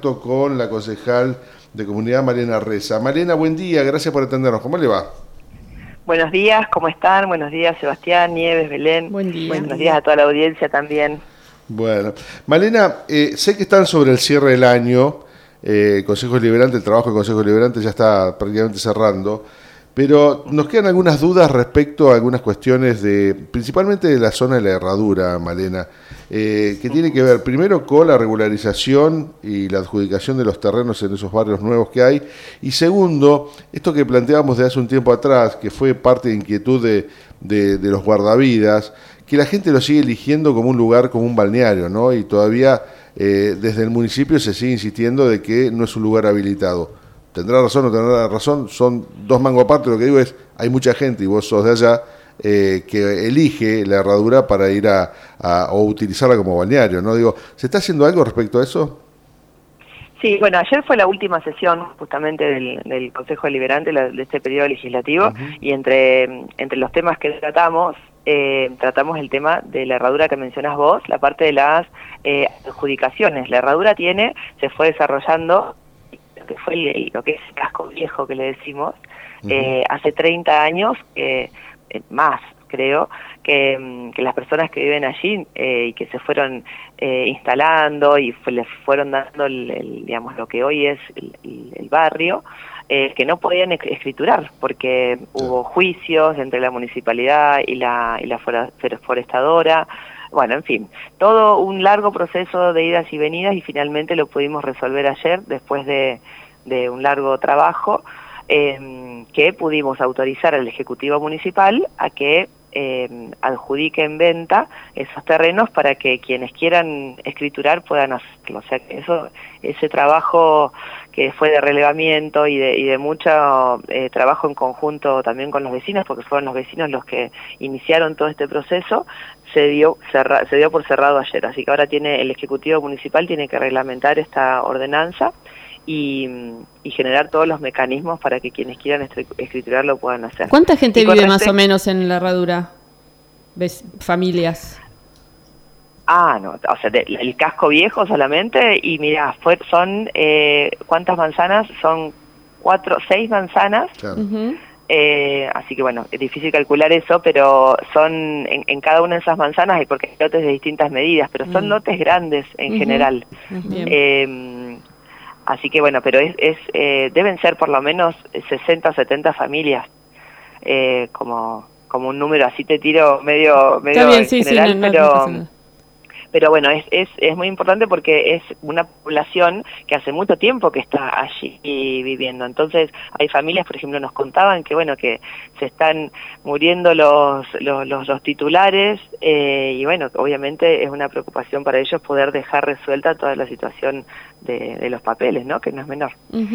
contacto con la concejal de Comunidad, Malena Reza. Malena, buen día, gracias por atendernos. ¿Cómo le va? Buenos días, ¿cómo están? Buenos días, Sebastián, Nieves, Belén. Buen día. Buenos días a toda la audiencia también. Bueno, Malena, sé que están sobre el cierre del año, Consejo Deliberante, el trabajo del Consejo Deliberante ya está prácticamente cerrando, pero nos quedan algunas dudas respecto a algunas cuestiones principalmente de la zona de la Herradura, Malena, que tiene que ver primero con la regularización y la adjudicación de los terrenos en esos barrios nuevos que hay, y segundo, esto que planteábamos de hace un tiempo atrás, que fue parte de inquietud de los guardavidas, que la gente lo sigue eligiendo como un lugar, como un balneario, ¿no? Y todavía desde el municipio se sigue insistiendo de que no es un lugar habilitado. ¿Tendrá razón o no tendrá razón? Son dos mangos aparte. Lo que digo es, hay mucha gente, y vos sos de allá, que elige la Herradura para ir o utilizarla como balneario, ¿no? Digo, ¿se está haciendo algo respecto a eso? Sí, bueno, ayer fue la última sesión justamente del Consejo Deliberante de este periodo legislativo, y entre los temas que tratamos el tema de la herradura que mencionás vos, la parte de las adjudicaciones. La herradura se fue desarrollando lo que fue lo que es el casco viejo que le decimos, hace 30 años, más creo, que las personas que viven allí y que se fueron instalando y les fueron dando digamos lo que hoy es el barrio, que no podían escriturar porque hubo juicios entre la municipalidad y la forestadora. Bueno, en fin, todo un largo proceso de idas y venidas, y finalmente lo pudimos resolver ayer después de un largo trabajo, que pudimos autorizar al Ejecutivo Municipal a que adjudique en venta esos terrenos para que quienes quieran escriturar puedan hacerlo. O sea, que ese trabajo que fue de relevamiento y de mucho trabajo en conjunto también con los vecinos, porque fueron los vecinos los que iniciaron todo este proceso, se dio por cerrado ayer. Así que ahora el Ejecutivo Municipal tiene que reglamentar esta ordenanza y generar todos los mecanismos para que quienes quieran escriturar lo puedan hacer. ¿Cuánta gente vive más o menos en la Herradura? ¿Familias? No, o sea, el casco viejo solamente, y mirá, son, ¿cuántas manzanas? Son 6 manzanas, claro. Así que bueno, es difícil calcular eso, pero son, en cada una de esas manzanas hay porque hay lotes de distintas medidas, pero son lotes grandes en general. Así que bueno, pero deben ser por lo menos 60 o 70 familias, como un número, así te tiro medio está bien, en general, no, pero bueno, es muy importante porque es una población que hace mucho tiempo que está allí viviendo. Entonces, hay familias, por ejemplo, nos contaban que bueno, que se están muriendo los titulares, y bueno, obviamente es una preocupación para ellos poder dejar resuelta toda la situación de los papeles, ¿no? Que no es menor.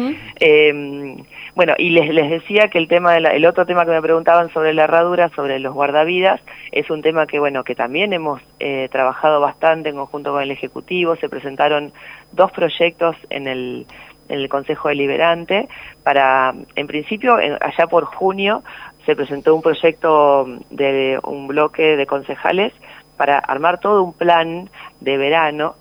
Bueno, y les decía que el otro tema que me preguntaban sobre la herradura, sobre los guardavidas, es un tema que bueno, que también hemos trabajado bastante en conjunto con el Ejecutivo. Se presentaron 2 proyectos en el Consejo Deliberante en principio, allá por junio, se presentó un proyecto de un bloque de concejales para armar todo un plan de verano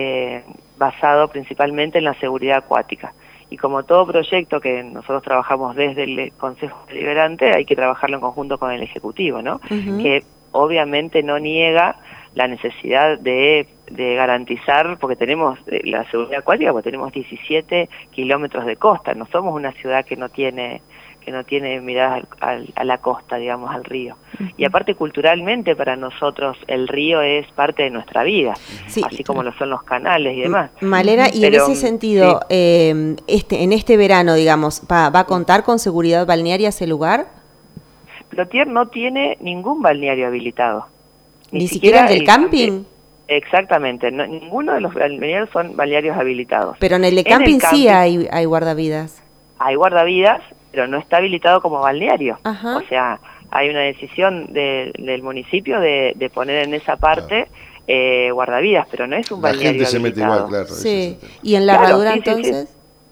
basado principalmente en la seguridad acuática. Y como todo proyecto que nosotros trabajamos desde el Consejo Deliberante, hay que trabajarlo en conjunto con el Ejecutivo, ¿no? Que obviamente no niega la necesidad de garantizar, porque tenemos la seguridad acuática, porque tenemos 17 kilómetros de costa. No somos una ciudad que no tiene mirada a la costa, digamos, al río. Y aparte, culturalmente, para nosotros el río es parte de nuestra vida, sí, así como lo son los canales y demás. Malena, y en ese sentido, sí. En este verano, digamos, ¿va a contar con seguridad balnearia ese lugar? Plotier no tiene ningún balneario habilitado. ¿Ni siquiera el del camping? Exactamente, ninguno de los balnearios son balnearios habilitados. Pero en el de camping sí hay guardavidas. Hay guardavidas, pero no está habilitado como balneario. Ajá. O sea, hay una decisión del municipio de poner en esa parte guardavidas, pero no es un balneario habilitado. La gente se mete igual, claro. Sí. ¿Y en la herradura entonces? Sí.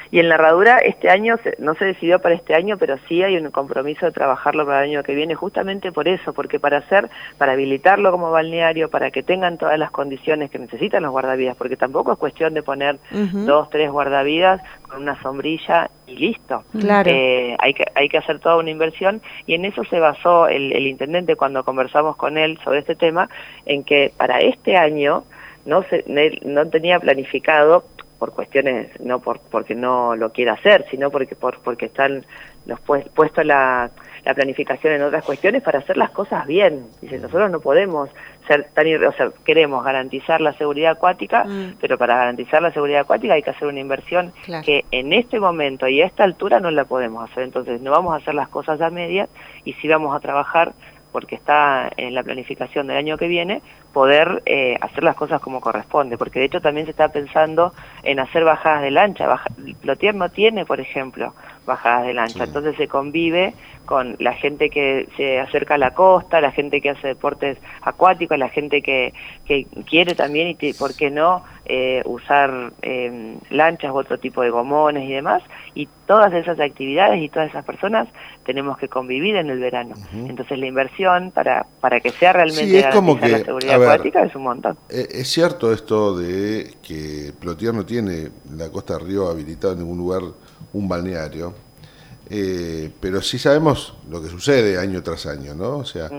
Y en la herradura este año, no se decidió para este año, pero sí hay un compromiso de trabajarlo para el año que viene, justamente por eso, porque para habilitarlo como balneario, para que tengan todas las condiciones que necesitan los guardavidas, porque tampoco es cuestión de poner 2, 3 guardavidas con una sombrilla y listo. Claro. Hay que hacer toda una inversión, y en eso se basó el intendente cuando conversamos con él sobre este tema, en que para este año no tenía planificado, por cuestiones, no porque no lo quiera hacer, sino porque están puesto la planificación en otras cuestiones para hacer las cosas bien. Dice, nosotros no podemos ser queremos garantizar la seguridad acuática, pero para garantizar la seguridad acuática hay que hacer una inversión que en este momento y a esta altura no la podemos hacer. Entonces no vamos a hacer las cosas a medias, y sí vamos a trabajar, porque está en la planificación del año que viene, poder hacer las cosas como corresponde, porque de hecho también se está pensando en hacer bajadas de lancha. Plotier no tiene, por ejemplo, bajadas de lancha, entonces se convive con la gente que se acerca a la costa, la gente que hace deportes acuáticos, la gente que quiere también, y por qué no, usar lanchas u otro tipo de gomones y demás, y todas esas actividades y todas esas personas tenemos que convivir en el verano. Entonces la inversión para que sea realmente garantizar la seguridad acuática es un montón. Es cierto esto de que Plotier no tiene la Costa del Río habilitado en ningún lugar un balneario, pero sí sabemos lo que sucede año tras año, ¿no? O sea,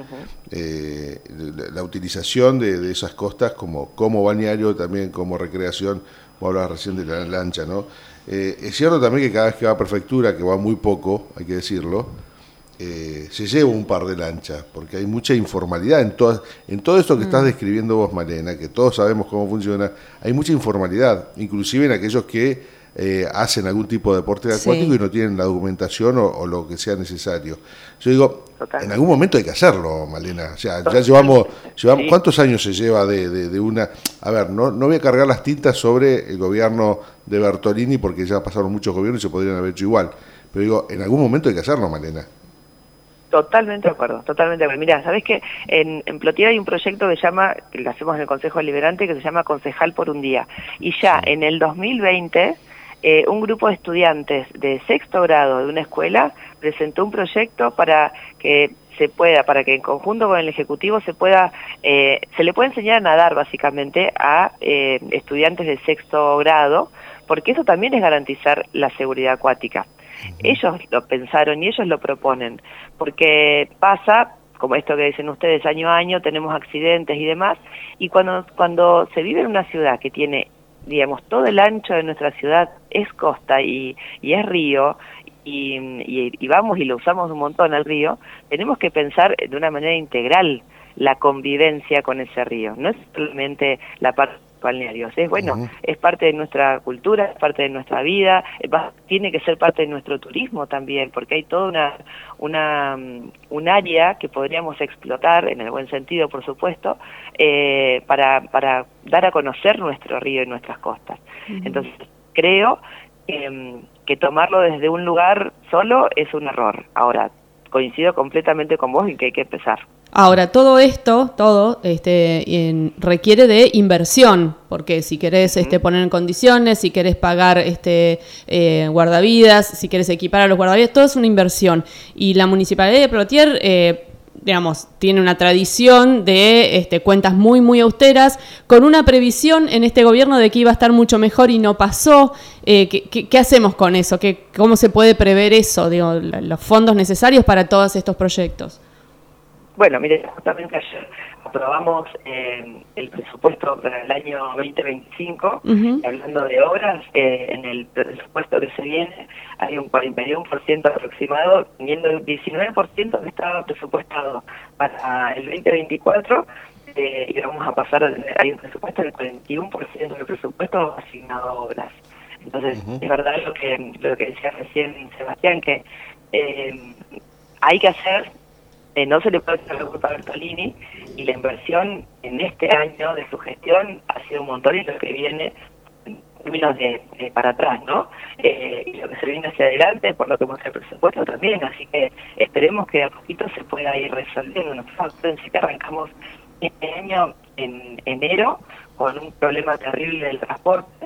la utilización de esas costas como balneario, también como recreación. Vos hablabas recién de la lancha, ¿no? Es cierto también que cada vez que va a Prefectura, que va muy poco, hay que decirlo, se lleva un par de lanchas, porque hay mucha informalidad en todo esto que estás describiendo vos, Malena, que todos sabemos cómo funciona. Hay mucha informalidad, inclusive en aquellos que hacen algún tipo de deporte acuático y no tienen la documentación o lo que sea necesario. Yo digo, en algún momento hay que hacerlo, Malena. O sea, ya llevamos ¿cuántos años se lleva de una? A ver, no voy a cargar las tintas sobre el gobierno de Bertolini, porque ya pasaron muchos gobiernos y se podrían haber hecho igual. Pero digo, en algún momento hay que hacerlo, Malena. Totalmente de acuerdo, totalmente de acuerdo. Mirá, ¿sabés que en Plotier hay un proyecto que lo hacemos en el Consejo Deliberante, que se llama Concejal por un Día? Y ya en el 2020, un grupo de estudiantes de 6º grado de una escuela presentó un proyecto para que en conjunto con el Ejecutivo se le pueda enseñar a nadar básicamente a estudiantes de 6º grado, porque eso también es garantizar la seguridad acuática. Ellos lo pensaron y ellos lo proponen, porque pasa, como esto que dicen ustedes, año a año tenemos accidentes y demás, y cuando se vive en una ciudad que tiene, digamos, todo el ancho de nuestra ciudad es costa y es río, y vamos y lo usamos un montón al río, tenemos que pensar de una manera integral la convivencia con ese río. No es solamente la parte balnearios, es parte de nuestra cultura, es parte de nuestra vida, tiene que ser parte de nuestro turismo también, porque hay toda un área que podríamos explotar, en el buen sentido por supuesto, para dar a conocer nuestro río y nuestras costas. Entonces creo que tomarlo desde un lugar solo es un error. Ahora, coincido completamente con vos en que hay que empezar. Ahora, todo esto, requiere de inversión, porque si querés poner en condiciones, si querés pagar guardavidas, si querés equipar a los guardavidas, todo es una inversión. Y la Municipalidad de Plotier, tiene una tradición de cuentas muy, muy austeras, con una previsión en este gobierno de que iba a estar mucho mejor y no pasó. ¿Qué hacemos con eso? ¿Cómo se puede prever eso? Los fondos necesarios para todos estos proyectos. Bueno, mire, justamente ayer aprobamos el presupuesto para el año 2025, y hablando de obras, en el presupuesto que se viene hay un 41% aproximado, teniendo el 19% que estaba presupuestado para el 2024, y vamos a pasar a tener, hay un presupuesto del 41% del presupuesto asignado a obras. Entonces, es verdad lo que decía recién Sebastián, que hay que hacer. No se le puede echar la culpa a Bertolini, y la inversión en este año de su gestión ha sido un montón, y lo que viene en términos de para atrás, ¿no? Y lo que se viene hacia adelante, por lo que muestra el presupuesto también, así que esperemos que a poquito se pueda ir resolviendo. Nosotros pensé que arrancamos este año en enero con un problema terrible del transporte,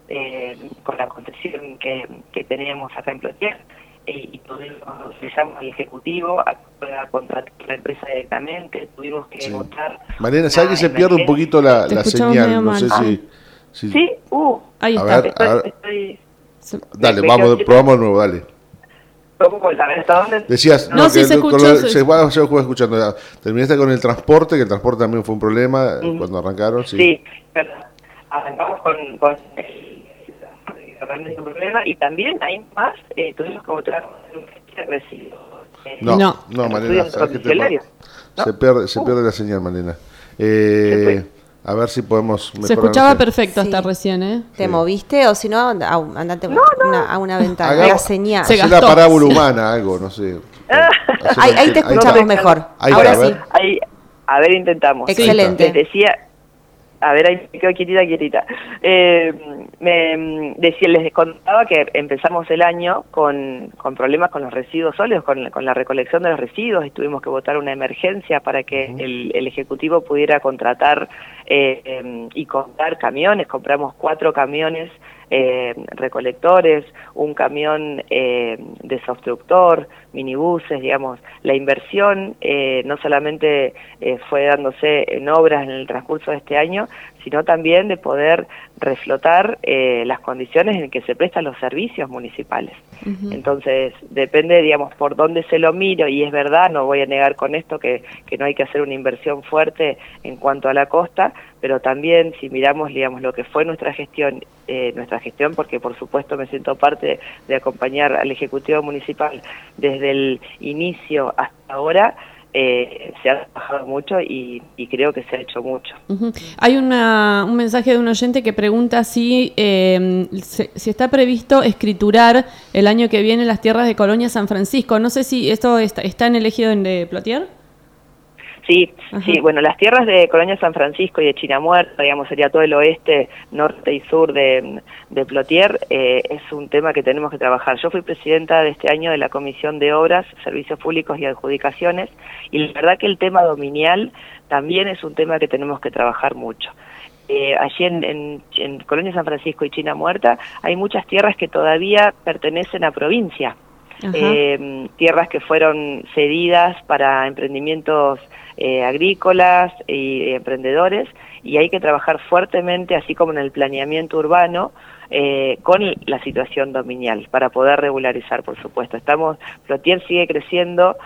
con la concesión que teníamos acá en Plotier, y utilizamos al Ejecutivo a contratar la empresa directamente, tuvimos que votar. Mariana, ¿sabes que se pierde un poquito la señal? No sé si... Sí, ahí está. Dale, probamos de nuevo, dale. ¿Hasta dónde? Decías, no, sí, se escuchó. Se fue escuchando. Terminaste con el transporte, que el transporte también fue un problema cuando arrancaron. Sí, arrancamos con realmente un problema, y también hay más, tuvimos que votar residuos. No, Malena, ¿sabes qué tema? ¿No? Se pierde la señal, Malena. A ver si podemos mejorar. Se escuchaba perfecto hasta recién, ¿eh? ¿Te moviste o si no, andate a una ventana? La señal. Hacé la parábola humana, algo, no sé. Ahí te escuchamos mejor. Ahora sí. A ver, intentamos. Excelente. Les decía... A ver, ahí me quedo quietita. Les contaba que empezamos el año con problemas con los residuos sólidos, con la recolección de los residuos, y tuvimos que votar una emergencia para que el Ejecutivo pudiera contratar y comprar camiones. Compramos 4 camiones recolectores, un camión desobstructor, minibuses, digamos. La inversión no solamente fue dándose en obras en el transcurso de este año, sino también de poder reflotar las condiciones en que se prestan los servicios municipales. Entonces, depende, digamos, por dónde se lo miro, y es verdad, no voy a negar con esto que no hay que hacer una inversión fuerte en cuanto a la costa, pero también si miramos, digamos, lo que fue nuestra gestión, porque por supuesto me siento parte de acompañar al Ejecutivo Municipal desde el inicio hasta ahora, se ha trabajado mucho y creo que se ha hecho mucho. Hay un mensaje de un oyente que pregunta si está previsto escriturar el año que viene las tierras de Colonia San Francisco. No sé si esto está en el ejido de Plotier. Sí, bueno, las tierras de Colonia San Francisco y de Chinamuerta, digamos, sería todo el oeste, norte y sur de Plotier, es un tema que tenemos que trabajar. Yo fui presidenta de este año de la Comisión de Obras, Servicios Públicos y Adjudicaciones, y la verdad que el tema dominial también es un tema que tenemos que trabajar mucho. Allí en Colonia San Francisco y Chinamuerta hay muchas tierras que todavía pertenecen a provincia, tierras que fueron cedidas para emprendimientos agrícolas y emprendedores, y hay que trabajar fuertemente, así como en el planeamiento urbano, con la situación dominial, para poder regularizar, por supuesto. Plotier sigue creciendo.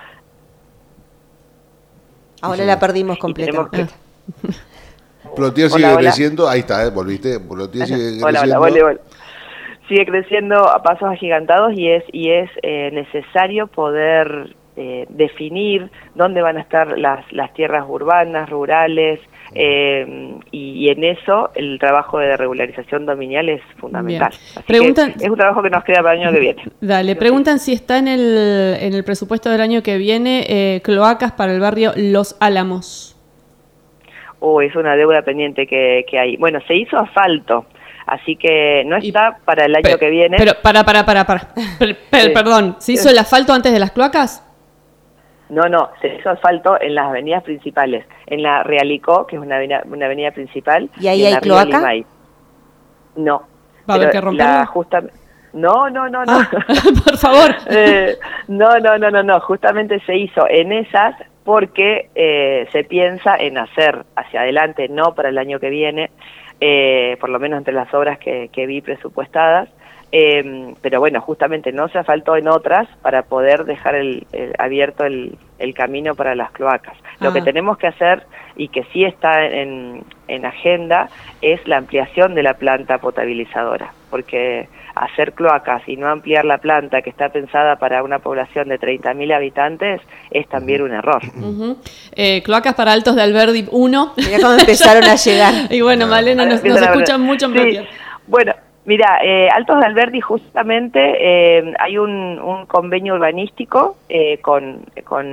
Ahora la perdimos completamente. Plotier sigue creciendo, ahí está, volviste. Plotier sigue creciendo. Hola. Sigue creciendo a pasos agigantados, y es necesario poder definir dónde van a estar las tierras urbanas, rurales, y en eso el trabajo de regularización dominial es fundamental. Así que es un trabajo que nos queda para el año que viene. Dale, preguntan si está en el presupuesto del año que viene cloacas para el barrio Los Álamos. Es una deuda pendiente que hay. Bueno, se hizo asfalto, así que no está para el año que viene. Pero, perdón, ¿se hizo el asfalto antes de las cloacas? No, se hizo asfalto en las avenidas principales, en la Realicó, que es una avenida principal. ¿Y ahí hay cloaca? No. ¿Va a haber que romperla? No. Por favor. No, justamente se hizo en esas porque se piensa en hacer hacia adelante, no para el año que viene, por lo menos entre las obras que vi presupuestadas. Pero bueno, justamente no se asfaltó en otras para poder dejar abierto el camino para las cloacas. Lo que tenemos que hacer, y que sí está en agenda, es la ampliación de la planta potabilizadora, porque hacer cloacas y no ampliar la planta, que está pensada para una población de 30.000 habitantes, es también un error. Cloacas para Altos de Alberdi 1. Mirá cómo empezaron a llegar. Y bueno, Malena, nos escuchan mucho en Plotier. Bueno, mira, Altos de Alberdi justamente hay un convenio urbanístico con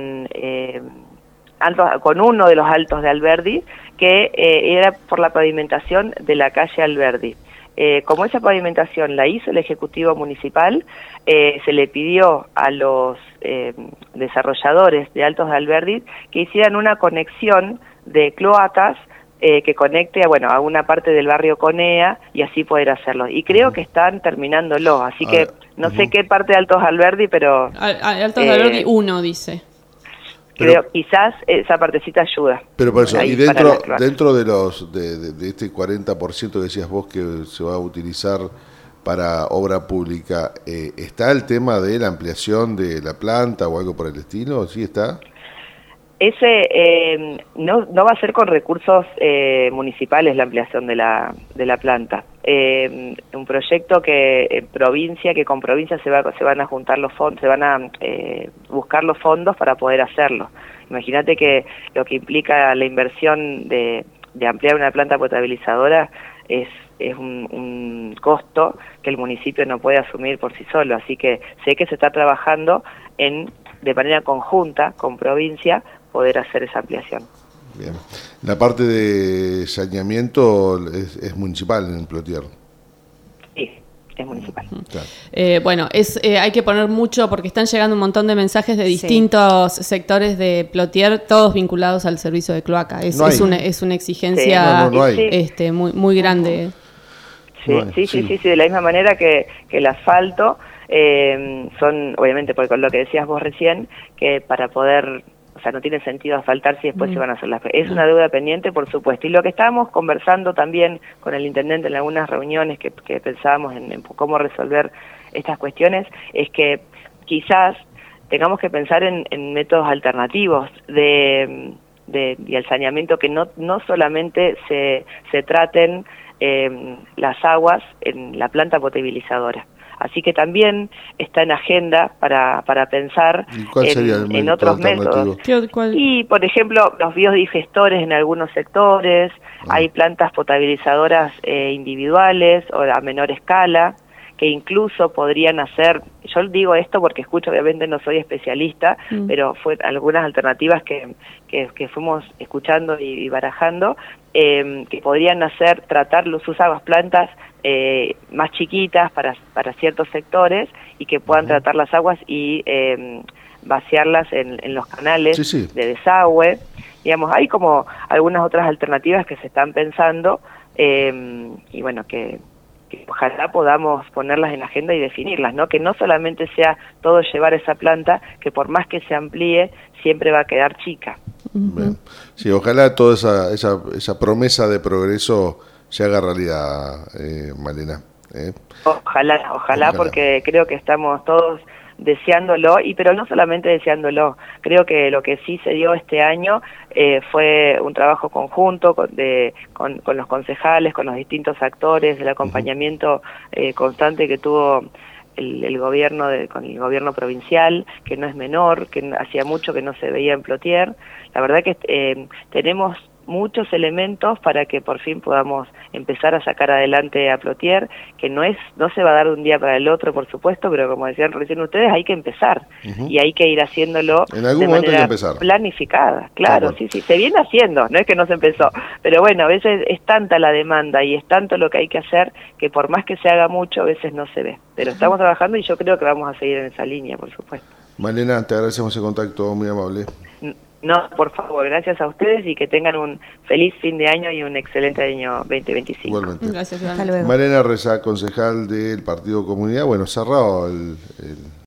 uno de los Altos de Alberdi, que era por la pavimentación de la calle Alberdi. Como esa pavimentación la hizo el Ejecutivo Municipal, se le pidió a los desarrolladores de Altos de Alberdi que hicieran una conexión de cloacas que conecte a una parte del barrio Conea y así poder hacerlo. Y creo que están terminándolo, así que no sé qué parte de Altos Alberdi, pero... Altos Alberdi 1 dice. Creo quizás esa partecita ayuda. Pero por eso, y dentro de los de este 40% que decías vos que se va a utilizar para obra pública, ¿está el tema de la ampliación de la planta o algo por el estilo? ¿Sí está? Ese no va a ser con recursos municipales la ampliación de la planta. Un proyecto que con provincia se van a juntar los fondos, se van a buscar los fondos para poder hacerlo. Imagínate que lo que implica la inversión de ampliar una planta potabilizadora es un costo que el municipio no puede asumir por sí solo, así que sé que se está trabajando de manera conjunta con provincia poder hacer esa ampliación. Bien. La parte de saneamiento es municipal en Plotier. Sí, es municipal. Claro. Hay que poner mucho porque están llegando un montón de mensajes de distintos sectores de Plotier, todos vinculados al servicio de cloaca. Es una exigencia muy grande. Sí, de la misma manera que el asfalto, son, obviamente, con lo que decías vos recién, que para poder... O sea, no tiene sentido asfaltar si después se van a hacer las... Es una deuda pendiente, por supuesto. Y lo que estábamos conversando también con el intendente en algunas reuniones que pensábamos en cómo resolver estas cuestiones, es que quizás tengamos que pensar en métodos alternativos y el saneamiento, que no solamente se traten las aguas en la planta potabilizadora. Así que también está en agenda para pensar en otros métodos. Y, por ejemplo, los biodigestores en algunos sectores, hay plantas potabilizadoras individuales o a menor escala, que incluso podrían hacer, yo digo esto porque escucho, obviamente no soy especialista, pero fue algunas alternativas que fuimos escuchando y barajando, que podrían tratar sus aguas plantas más chiquitas para ciertos sectores y que puedan tratar las aguas y vaciarlas en los canales de desagüe. Digamos, hay como algunas otras alternativas que se están pensando y bueno, que ojalá podamos ponerlas en la agenda y definirlas, ¿no? Que no solamente sea todo llevar esa planta, que por más que se amplíe, siempre va a quedar chica. Bien. Sí, ojalá toda esa promesa de progreso se haga realidad, Malena. Ojalá, porque creo que estamos todos deseándolo, pero no solamente deseándolo. Creo que lo que sí se dio este año fue un trabajo conjunto con los concejales, con los distintos actores, el acompañamiento constante que tuvo el gobierno con el gobierno provincial, que no es menor, que hacía mucho que no se veía en Plotier. La verdad que tenemos muchos elementos para que por fin podamos empezar a sacar adelante a Plotier, que no se va a dar de un día para el otro, por supuesto, pero como decían recién ustedes, hay que empezar y hay que ir haciéndolo de manera planificada. Claro, sí, se viene haciendo, no es que no se empezó, pero bueno, a veces es tanta la demanda y es tanto lo que hay que hacer que por más que se haga mucho, a veces no se ve. Pero estamos trabajando y yo creo que vamos a seguir en esa línea, por supuesto. Malena, te agradecemos el contacto, muy amable. No, por favor, gracias a ustedes y que tengan un feliz fin de año y un excelente año 2025. Igualmente. Gracias, Hasta luego. Malena Reza, concejal del Partido Comunidad. Bueno, cerrado el